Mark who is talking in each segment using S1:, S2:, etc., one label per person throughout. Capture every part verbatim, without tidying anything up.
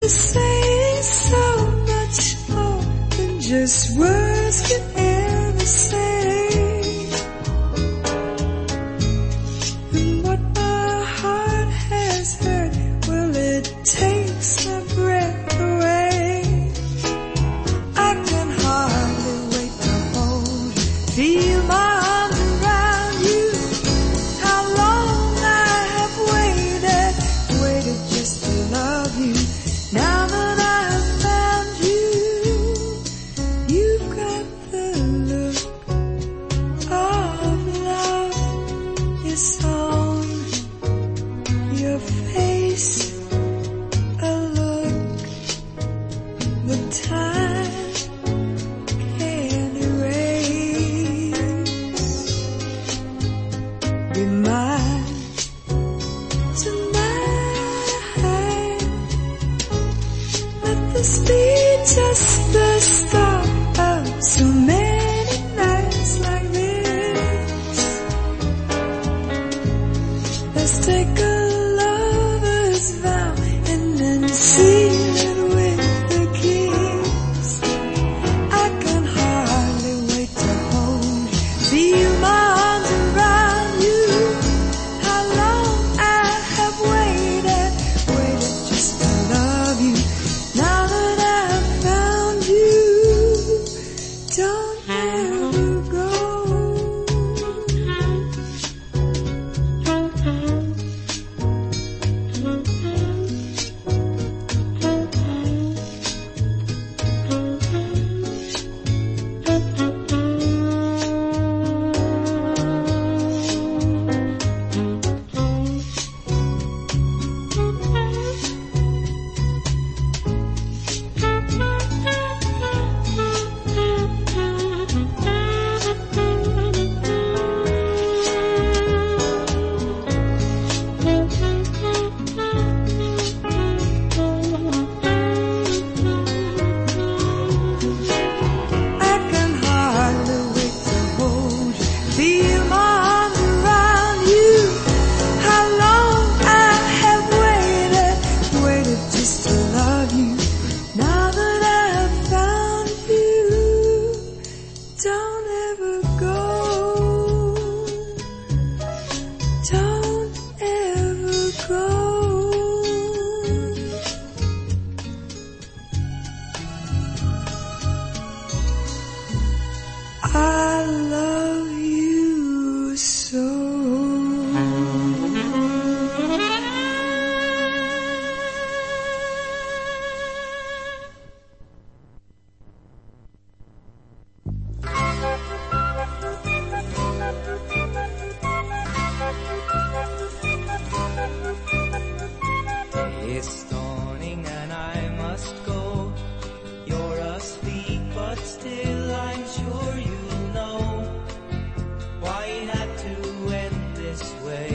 S1: say so much more than just words can ever say. And what my heart has heard, well, it takes my breath away. I can hardly wait to hold you, feel my arms around you. How long I have waited, waited just to love you. Now that I've found you, you've got the look of love. It's on your face, a look that time can't erase. Be mine tonight. Let this be just the start of so many nights like this. Let's take a lover's vow and then seal it with a kiss. I can hardly wait to hold you, feel my arms around you. How long I have waited, waited just to love you. Now that I've found you, don't ever go. I can hardly wait to hold you, feel my arms around you. How long I have waited, waited just to love you. Now that I've found you, don't ever go. Don't ever go. I love you so.
S2: It's dawning and I must go. You're asleep, but still I'm sure you'll know why it had to end this way.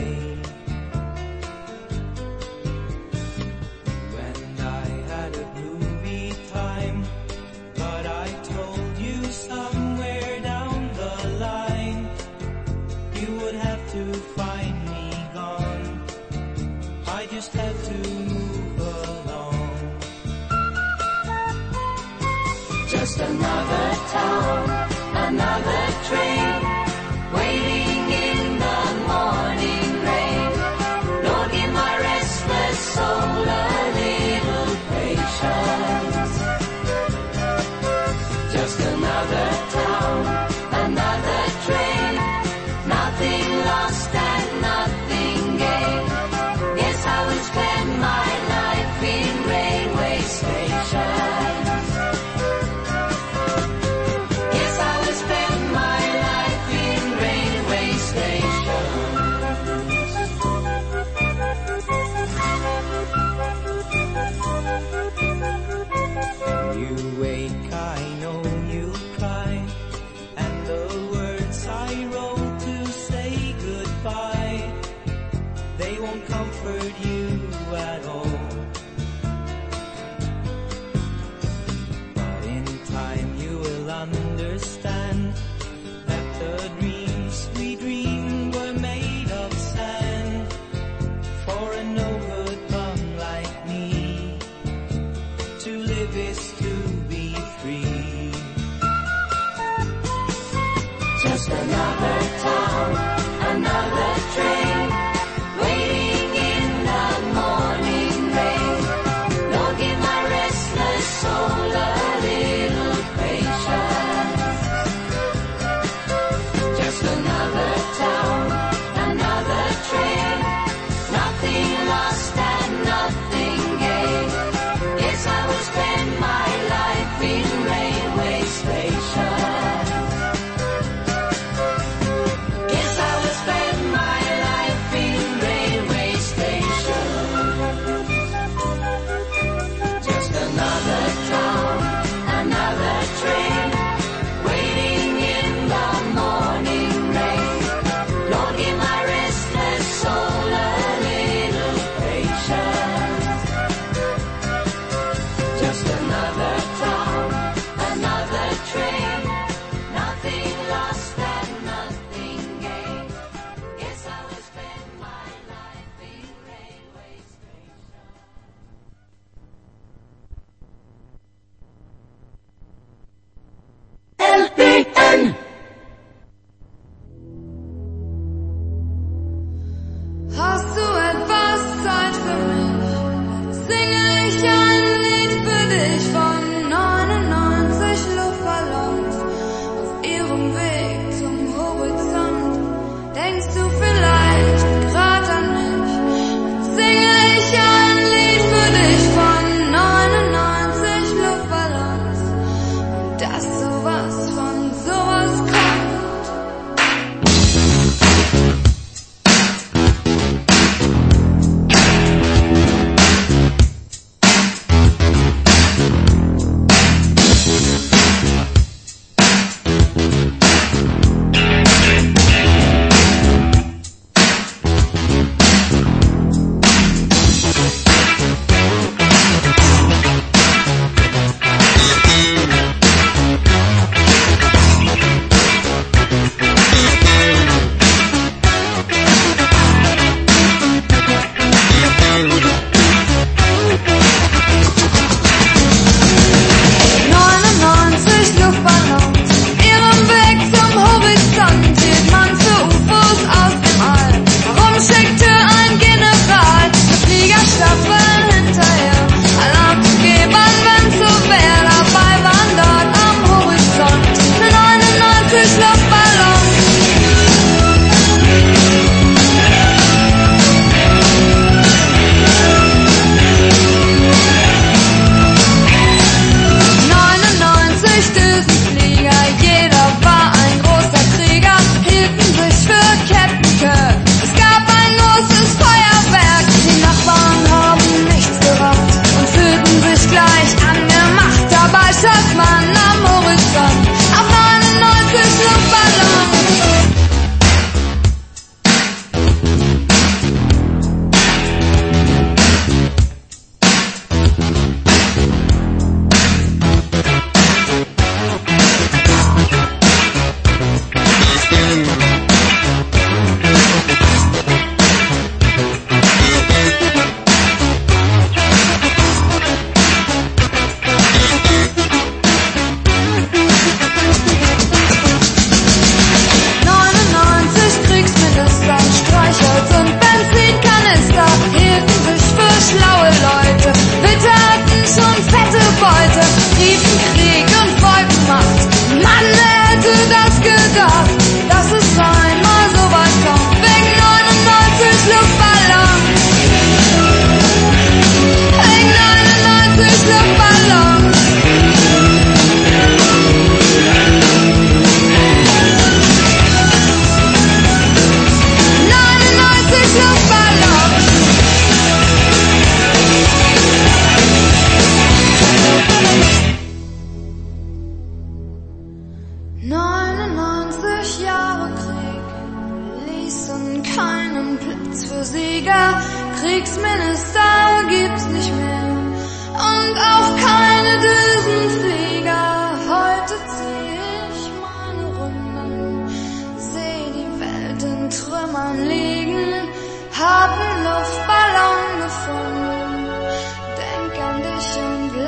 S2: When I had a groovy time, but I told you somewhere down the line you would have to find me gone. I just had to move along. Just another town, another train, waiting in the morning rain. Lord, give my restless soul a little patience. Just another town, another train, nothing lost and nothing gained. Yes, I will spend my life in railway stations. Yes, I will spend my life in live is to be free. Just another town, another train, waiting in the morning rain. Lord, give my restless soul a little patience. Just another town, another train, nothing lost and nothing gained. Yes, I will spend my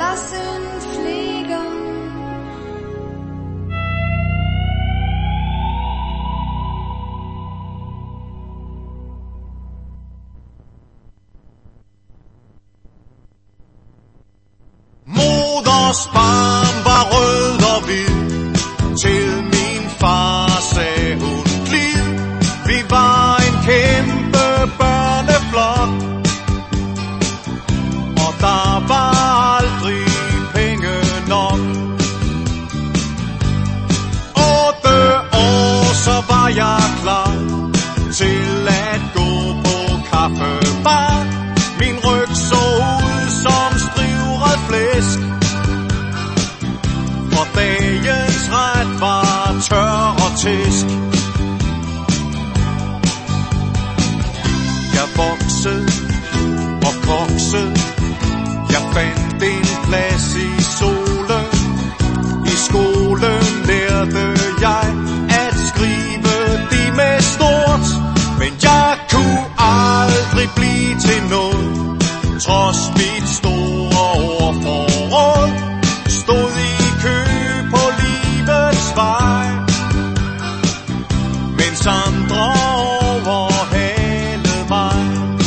S1: Straßenfliegen.
S3: Moders barn var rød og hvid. Til min far sagde hun glid. Vi var en kæmpe børneflok, og der var aldrig penge nok. Otte år, så var jeg klar til at gå på kaffebar. Min ryg så ud som strivret flæsk, for dagens ret var tør og tæsk. Jeg voksede og koksede. Jeg fandt en plads i solen. I skolen lærte jeg at skrive det med stort, men jeg kunne aldrig blive til noget. Trods mit store ordforråd stod i kø på livets vej, mens andre overhalede mig.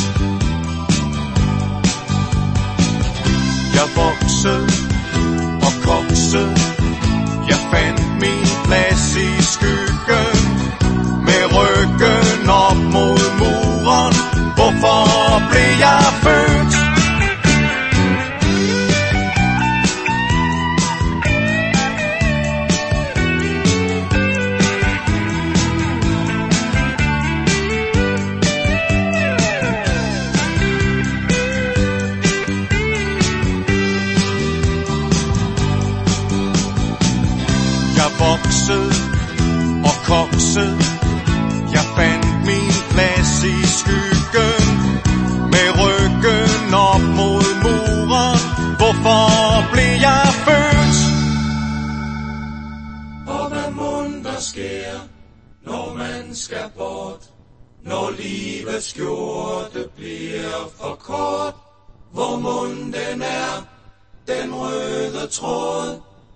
S3: Jeg voksede og koksede. Jeg fandt min plads i skyggen, med ryggen op mod muren. Hvorfor blev jeg født? Jeg voksede og koksede. Jeg fandt min plads i skyggen, med ryggen op mod muren. Hvorfor blev jeg født?
S4: Og hvad mon der sker, når man skal bort, når livets skjorte bliver for kort? Hvor mon den er, den røde tråd?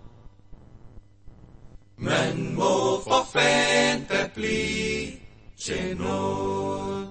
S4: Man må for fanden da blive til noget.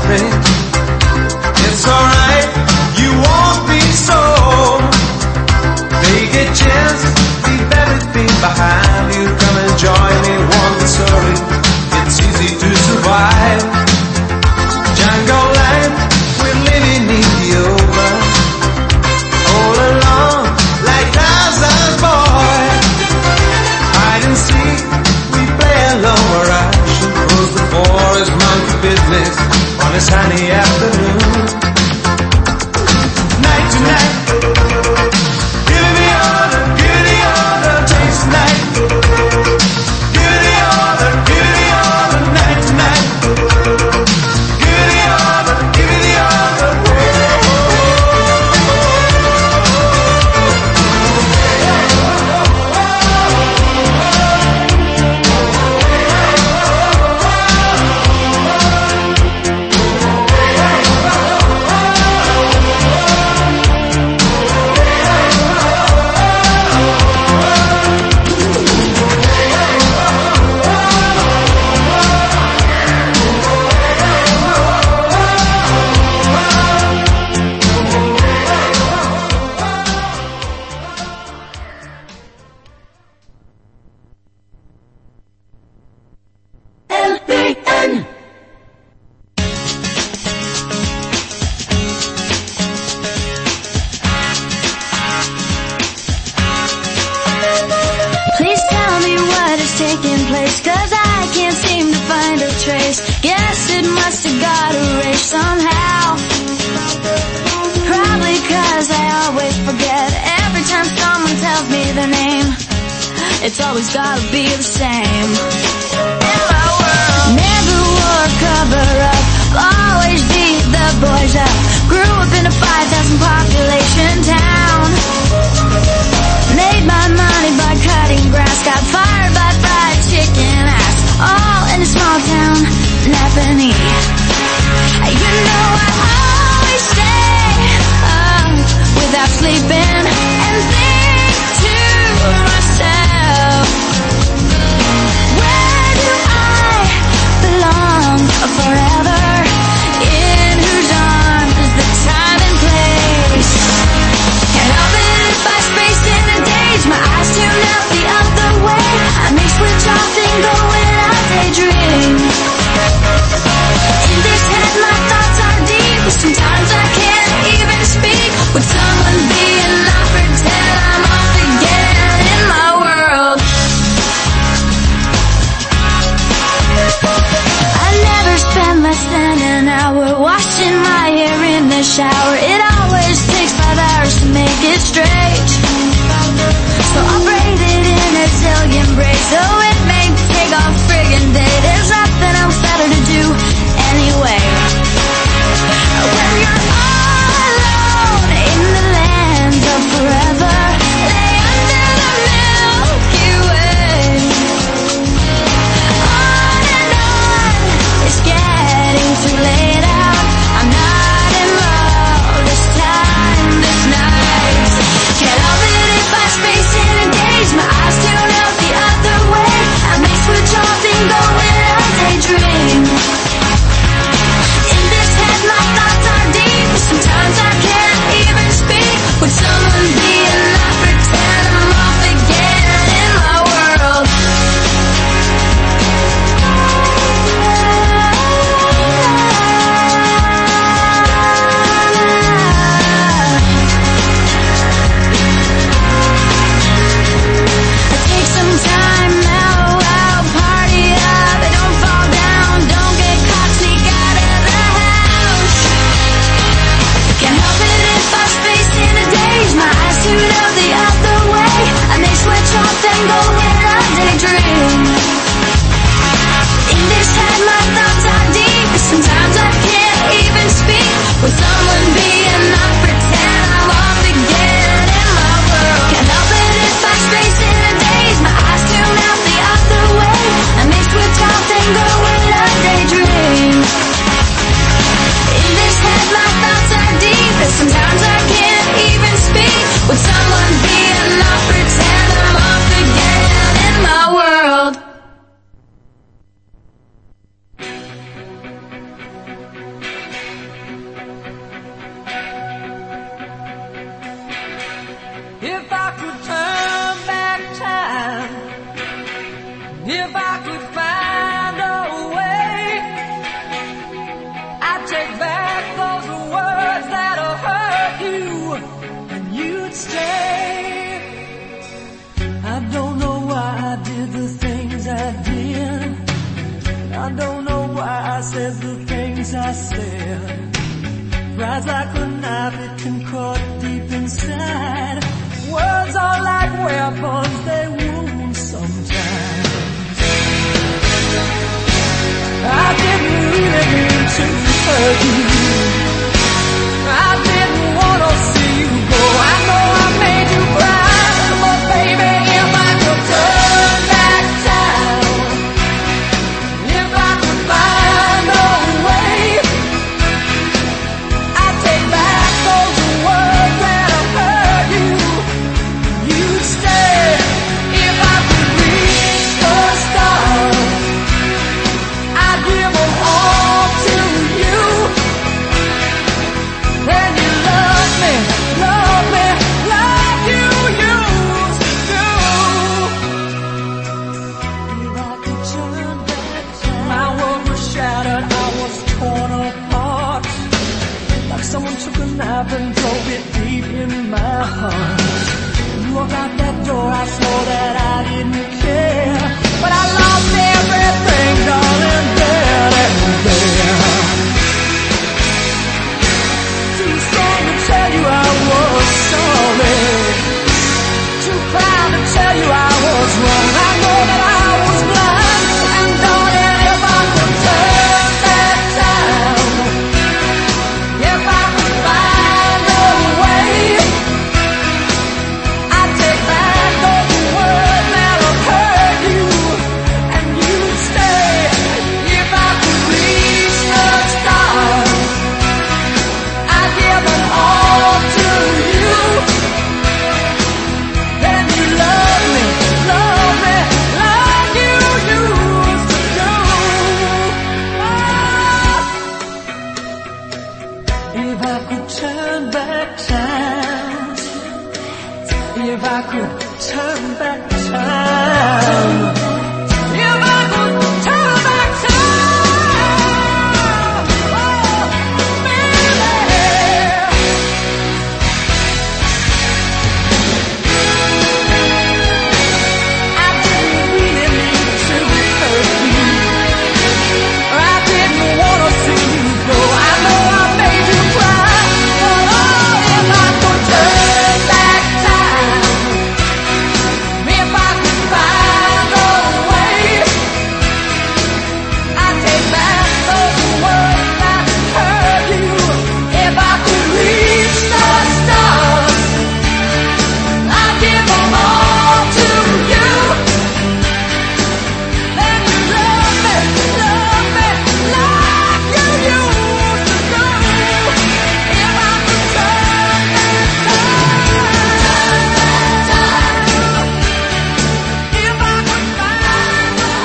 S5: me. It's alright, you won't be sold. Take a chance, leave everything behind you. Come and join me, walk slowly. It's easy to survive. Jungle life, we're living in the open. All alone, like Tarzan boy. Hide and seek, we play alone where I should close the forest monkey business on a sunny afternoon. Night to night, give me all the, give me all the chase tonight. Give me all the, give me all the night tonight. Give me all the, give me all the.
S6: Please tell me what is taking place, 'cause I can't seem to find a trace. Guess it must have got erased somehow. Probably 'cause I always forget every time someone tells me their name. It's always gotta be the same. In my world, never wore a cover up, always beat the boys up. Grew up in a five thousand population town. Made my money by cutting grass, got fired by fried chicken ass, all in a small town, Napanee. You know I always stay up without sleeping and think to myself, where do I belong forever? In whose arms is the time and place? Can't help it if I space in a daze, my eyes tune out the other way. I may switch off and go without daydream. In this head my thoughts are deep, but sometimes I can't even speak. Would someone be and not pretend I'm off again in my world? I never spend less than an hour washing my hair in the shower. It always takes five hours to make it straight, so I'll braid it in a zillion braids, so it may take a friggin' day. There's nothing else better to do anyway. When you're all alone in the land of forever, lay under the Milky Way. On and on, it's getting too late out. I'm not in love this time, this night. Can't help it if I space in a daze, my eyes tune out the other way. I may switch off and go without daydream. In this head my thoughts are deep, sometimes I can't even speak. Would someone be and not pretend I'm off again in my world? I take some time now, I'll party up. Don't fall down, don't get caught, sneak out of the house. Can't help it if I space in a daze, my eyes tune out the other way. I may switch off and go without daydream. In this head my thoughts are deep, sometimes I can't even speak. Would someone be and not pretend I'm off again in my world? Can't help it if I space in a daze, my eyes tune out the other way. I may switch off and go without daydream. In this head my thoughts are deep, and sometimes I can't even speak. Would someone be and not pretend I'm off again in my world?
S1: I said. Pride's like a knife, it can cut deep inside. Words are like weapons, they wound sometimes. I didn't really mean to hurt you. I didn't want to see you go. I know I made you cry, but baby, if I could turn back time, if I could find a way, I'd take back those words that have hurt you. You'd stay if I could reach the stars. I'd give them all to you. Then you love me, love me, like you used to do. If I could turn back time, my world was shattered, I was torn apart. Like someone took a knife and drove it deep in my heart. You walked out that door, I swore that I didn't care, but I lost everything, darling, there and there. Too strong to tell you I was sorry, too proud to tell you I was wrong. I know that I was blind, and darling, if I could turn back time, if I could find a way, I'd take back those words that have hurt you, and you'd stay if I could reach the stars. I'd give it all to you. Then you love me, love me, like you used to do. Oh. If I could turn back time, if I could turn back time, if I could turn back time, oh, baby. I didn't really mean to hurt you. I didn't want to see you go. I know I made you cry, but oh, if I could turn back time, if I could find a way, I'd take back those words that hurt you. If I could reach the stars, I'd give them all to you. Then you love me, love me, like you used to do. If I could turn back time, if I could find a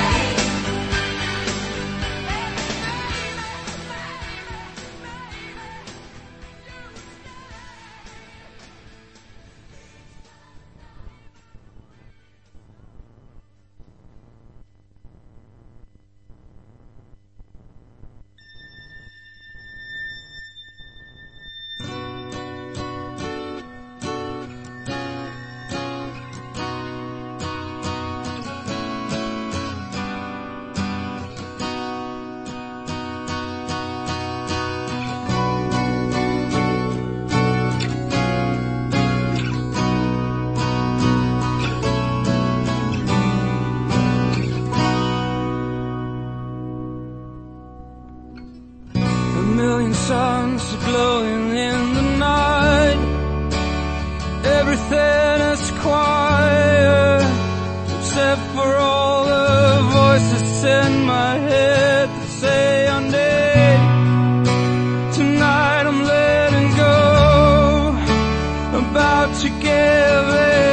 S1: A million suns are glowing in the night. Everything is quiet, except for all the voices in my head that say your name. Tonight I'm letting go, about to give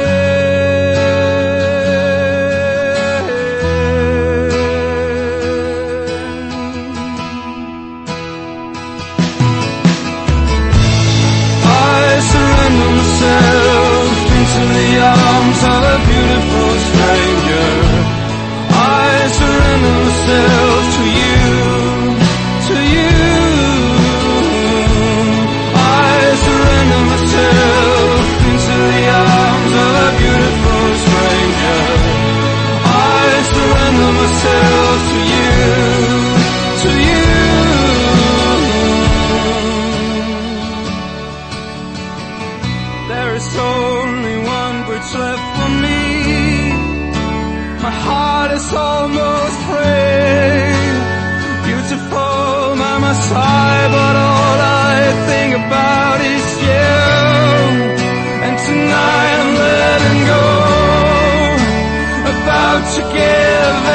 S1: arms of a beautiful stranger. I surrender myself
S5: about is you. And tonight I'm letting go about to give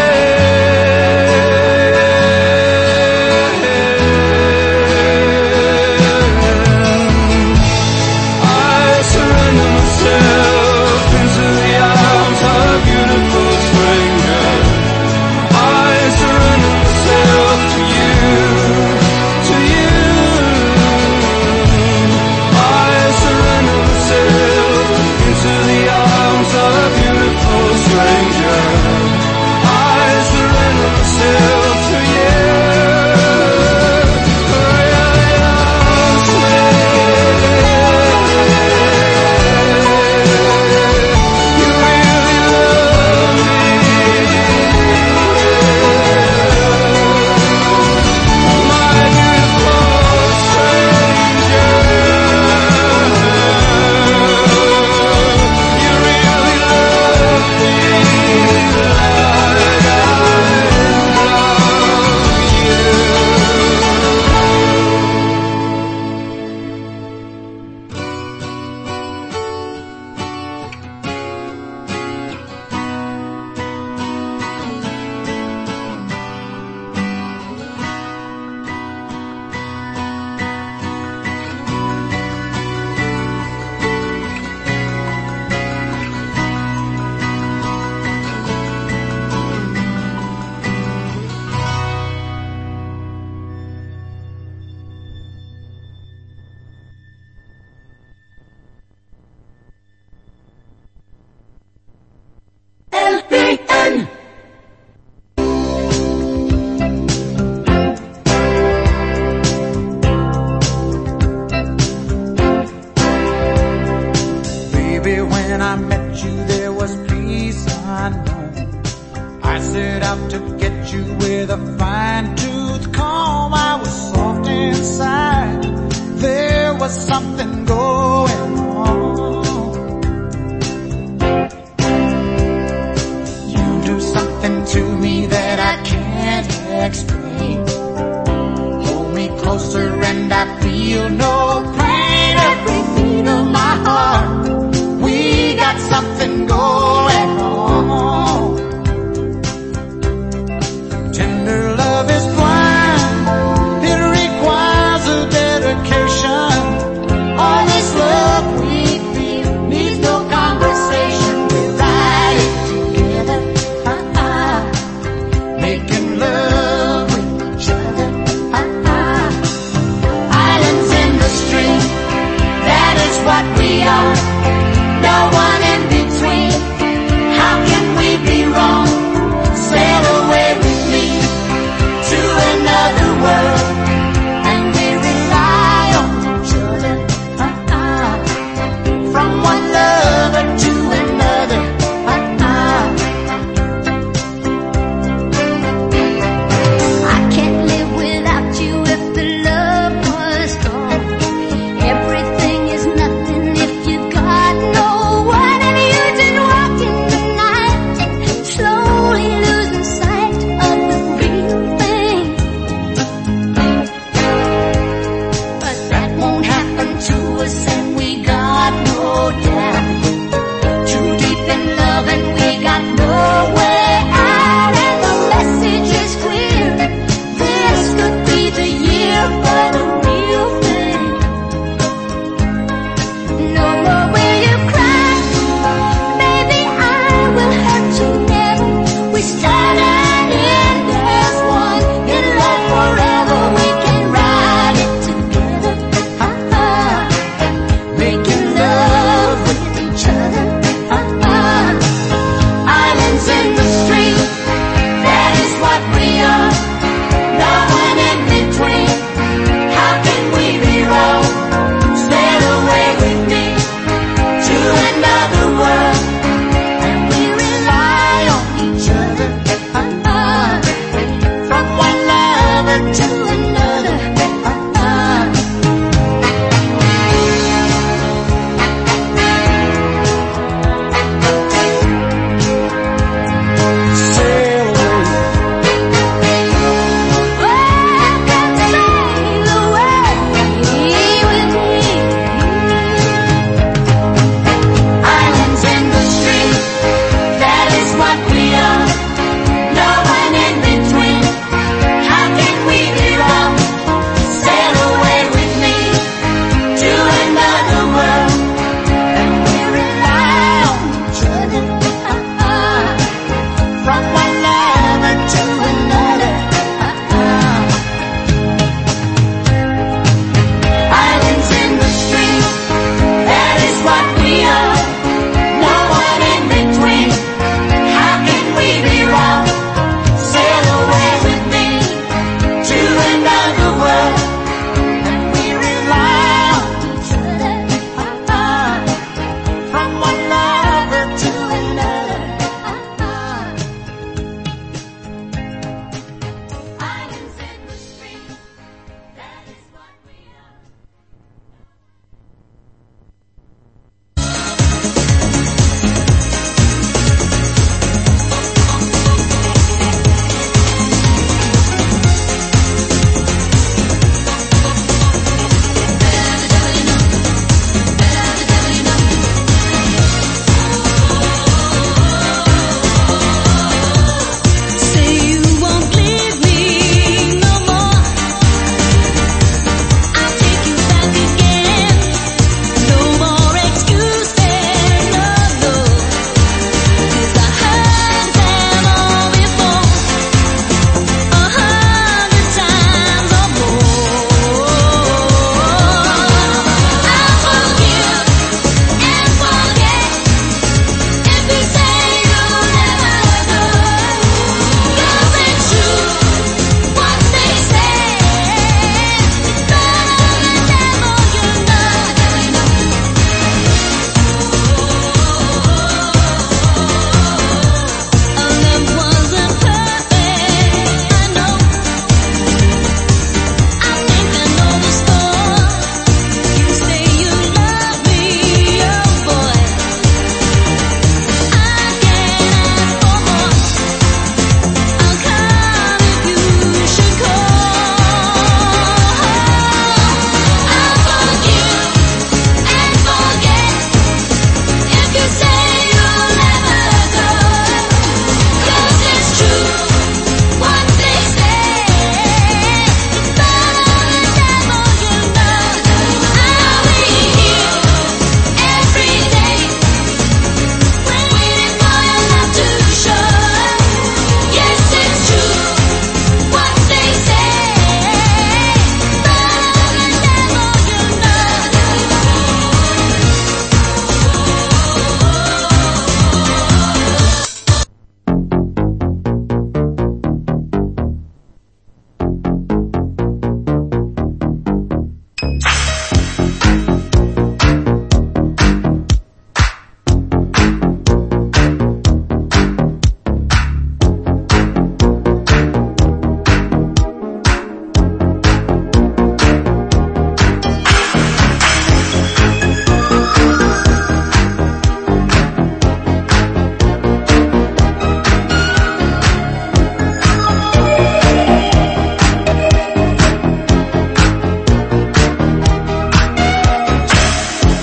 S6: what we are, no one in between.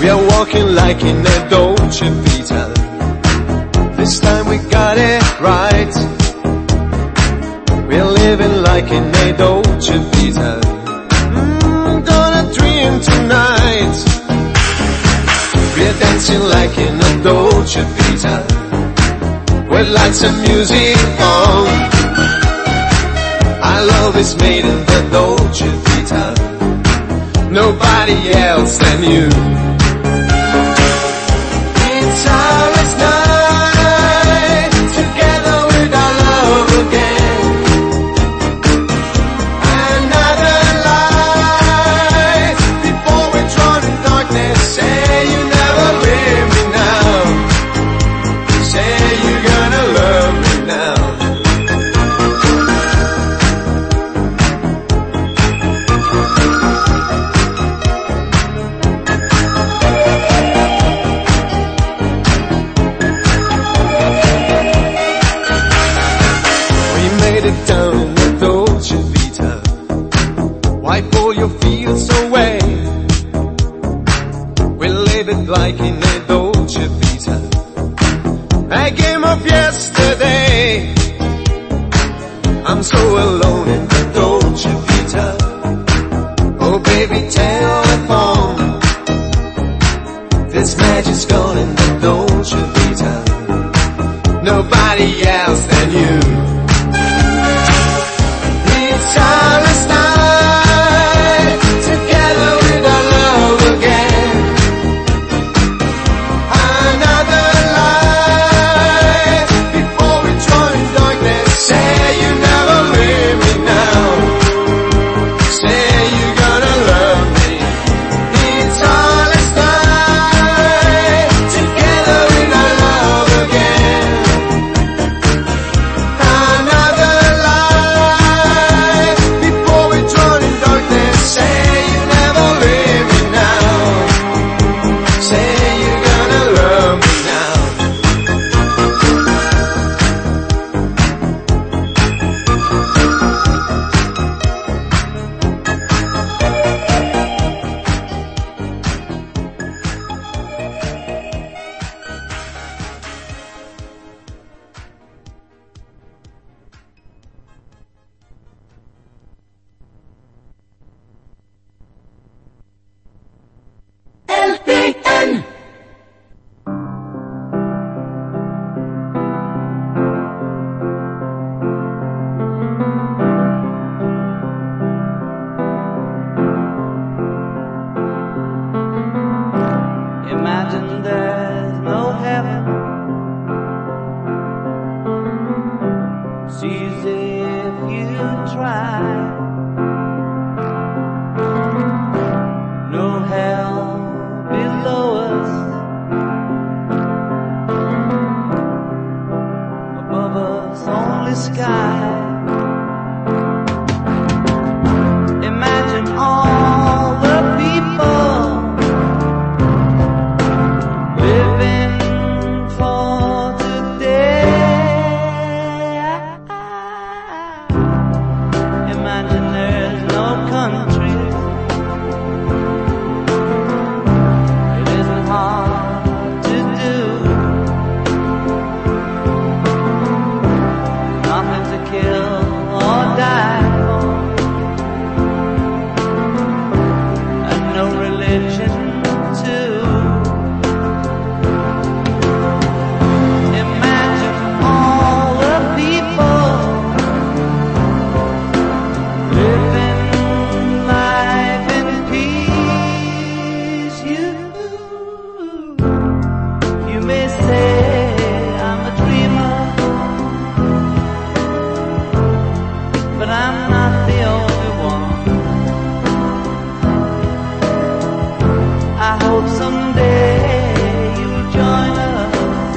S5: are walking like in a Dolce Vita. This time we got it right. We're living like in a Dolce Vita. Mm, gonna dream tonight. We're dancing like in a Dolce Vita, with lights and music on. Our love is made in the Dolce Vita, nobody else than you. It's our last night, together with our love again. Another light, before we're drawn in darkness. Say you never leave me now. Say you're gonna love me now. Down the Dolce Vita, wipe all your fears away. We live it like in a Dolce Vita, a game of yesterday. I'm so alone in the Dolce Vita. Oh baby, telephone, this magic's gone in the Dolce Vita, nobody else than you. It's our last night, together with our love again. Another light, before we drown in darkness. Say you never leave me now. Say you're gonna love me. It's our last night, together with our love again. Another light, before we drown in darkness. Say you never leave me now. Say you're gonna love me now.
S7: L P N.
S2: Imagine there's no heaven. It's easy if you try. No hell below us. Above us only sky. Imagine all the people living for today. Imagine there's no country. It isn't hard to do. Nothing to kill or die for, and no religion too. Imagine all the people living life in peace. You, you may say I'm a dreamer, but I'm not the only one. I hope someday you'll join us,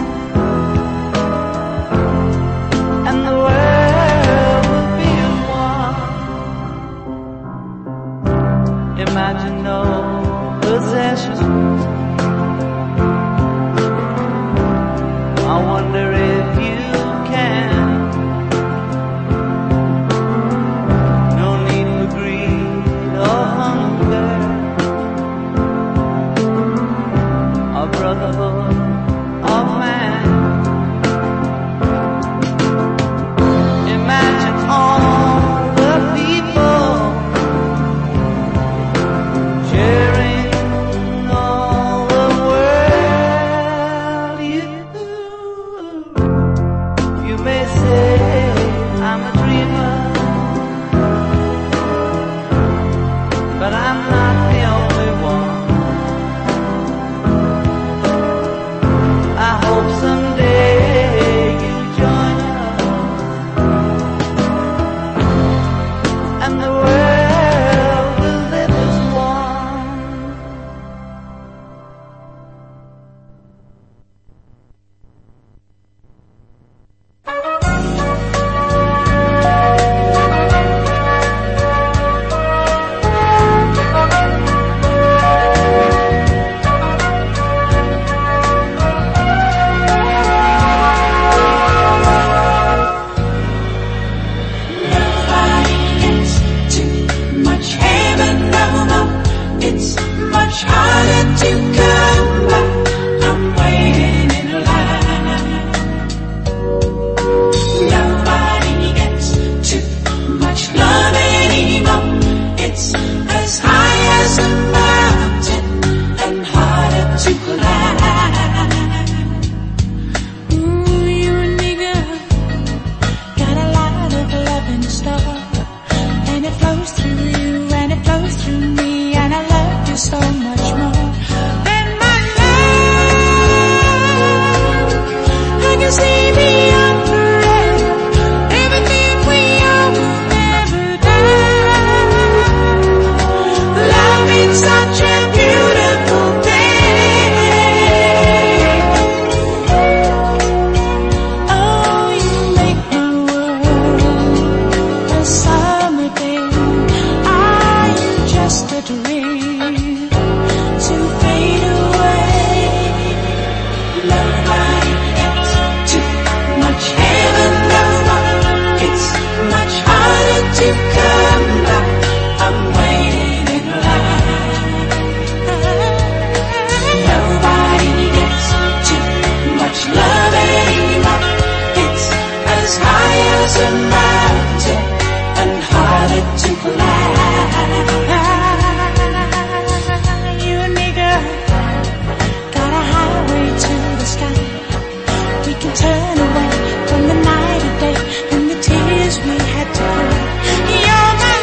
S2: and the world will be as one. Imagine no possessions. I wonder if you can. No need for greed or hunger. as a mountain and harder to climb.
S6: Ooh, you and me, girl, got a lot of love in store, and it flows through you, and it flows through me, and I love you so much more than my love. I can see beyond forever, everything we are will never die. Love is such a beautiful thing. Oh, you make my world a summer day. Are you just a dream to fade away?
S2: Nobody gets too much heaven, no, it's much harder to come by. I'm waiting in line. Nobody gets too much love anymore. It's as high as a mountain and harder to climb.
S6: You and me, girl, got a highway to the sky. We can turn away from the night and day and the tears we had to cry. You're my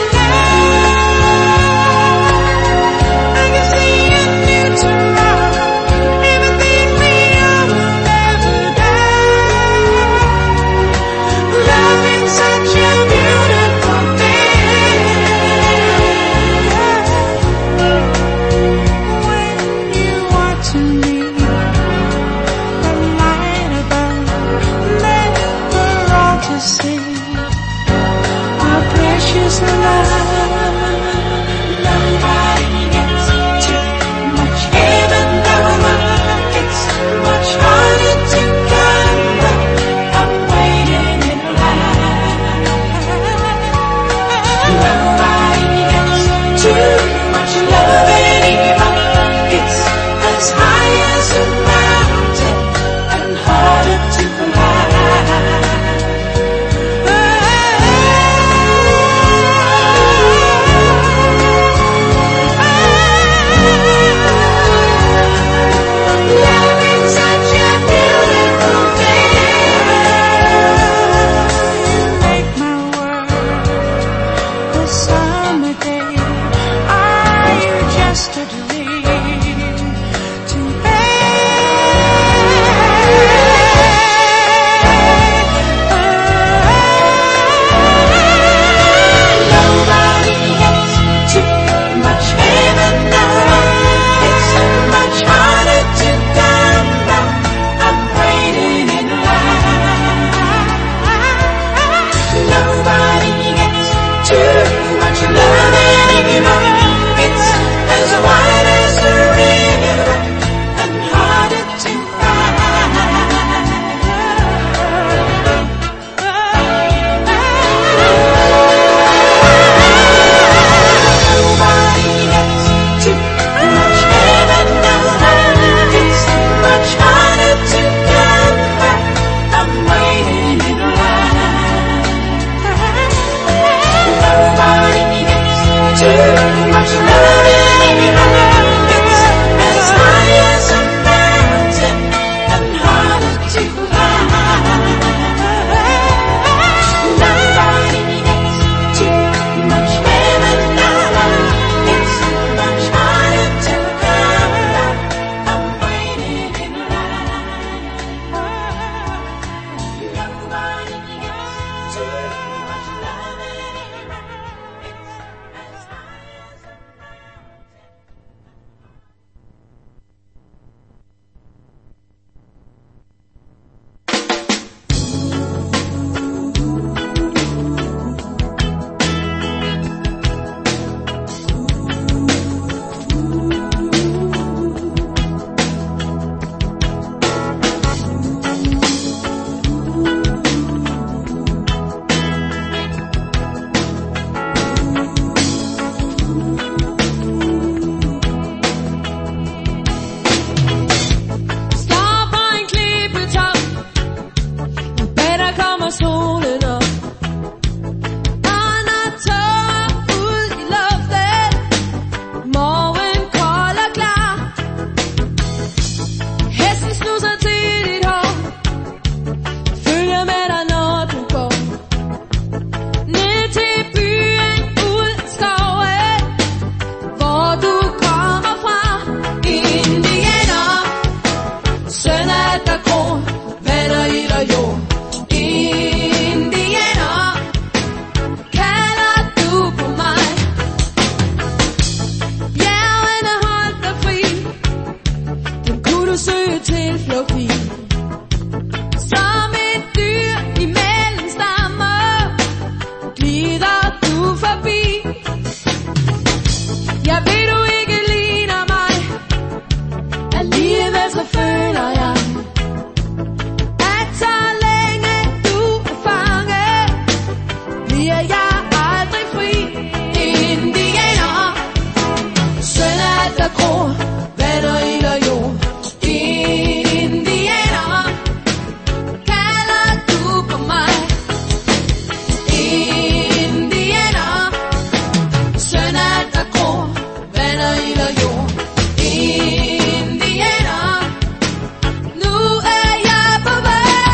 S6: tilflugt i. Som et dyr imellem stammer, glider du forbi. Jeg ved du ikke ligner mig, alligevel så føler jeg, at så længe du er fanget, bliver jeg aldrig fri. Indianer, søn af der gror, vand og ild og jord. Indianer, kalder du på mig. Indianer, søn af der gror, vand og ild og jord. Indianer, nu er jeg på vej.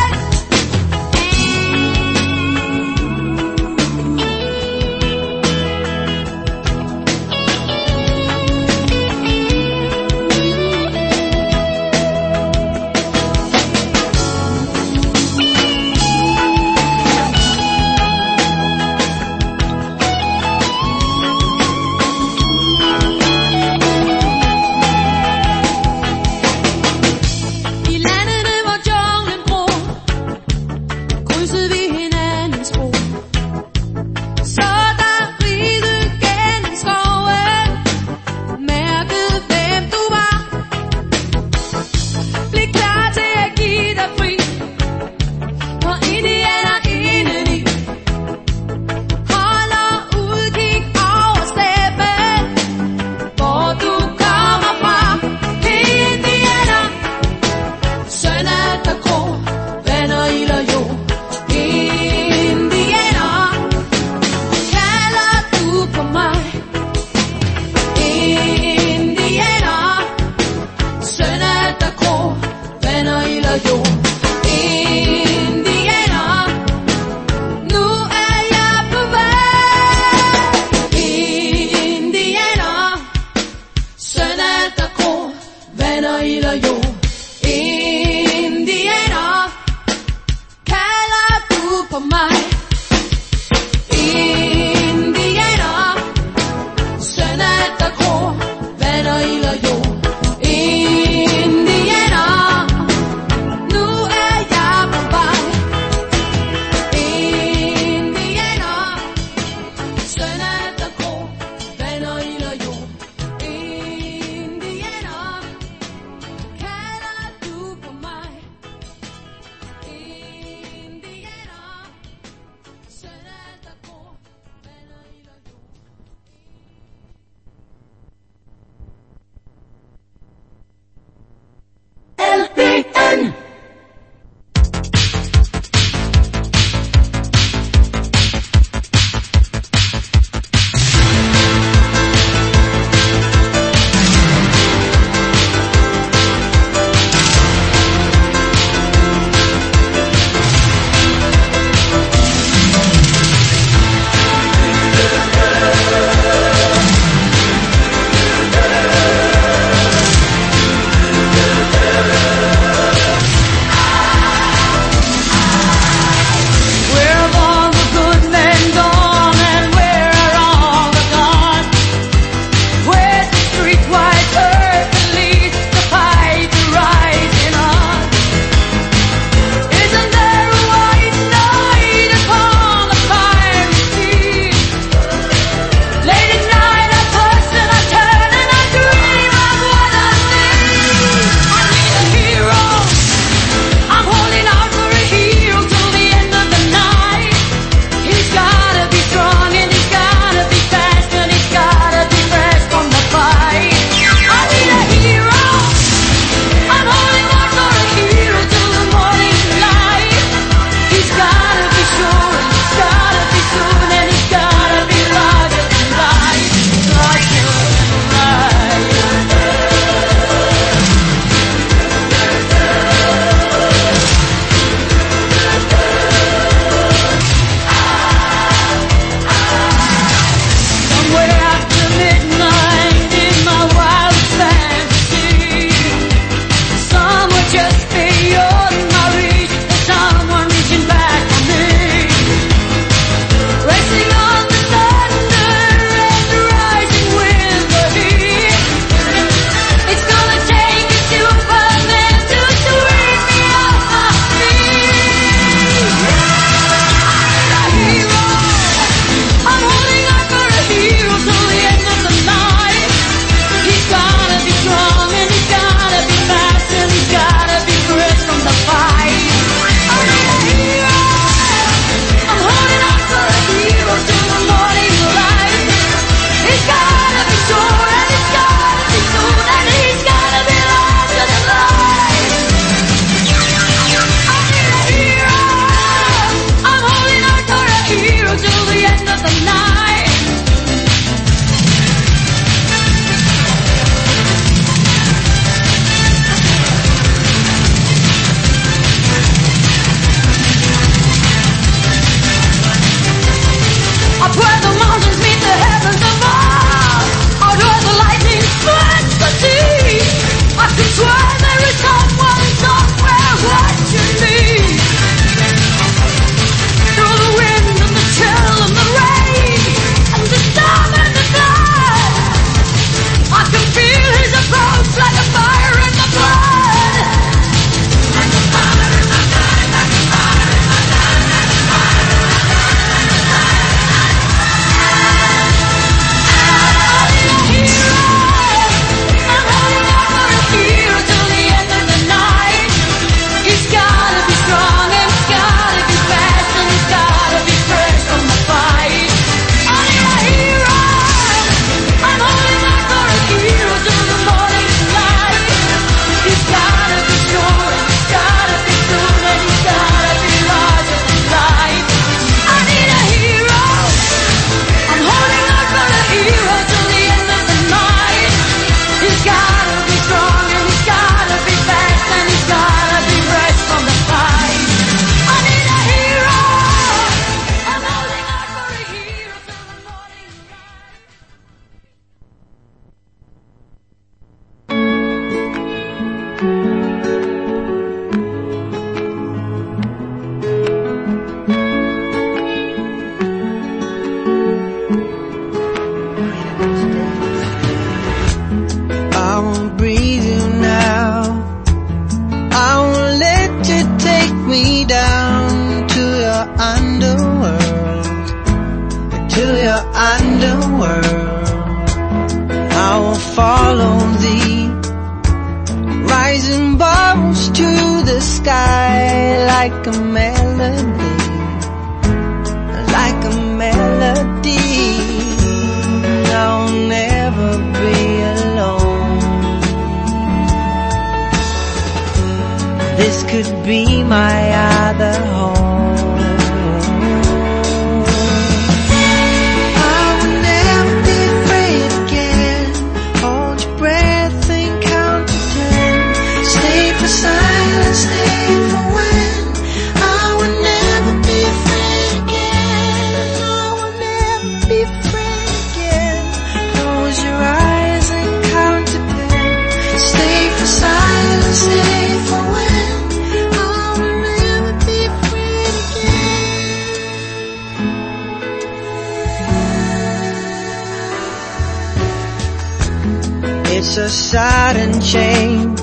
S8: It's a sudden change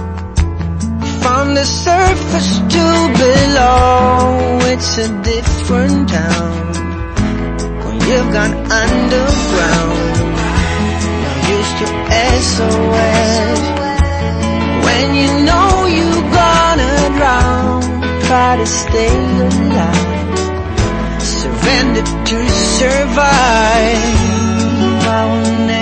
S8: from the surface to below. It's a different town when you've gone underground. You're used to S O S. When you know you're gonna drown, try to stay alive, surrender to survive. I will never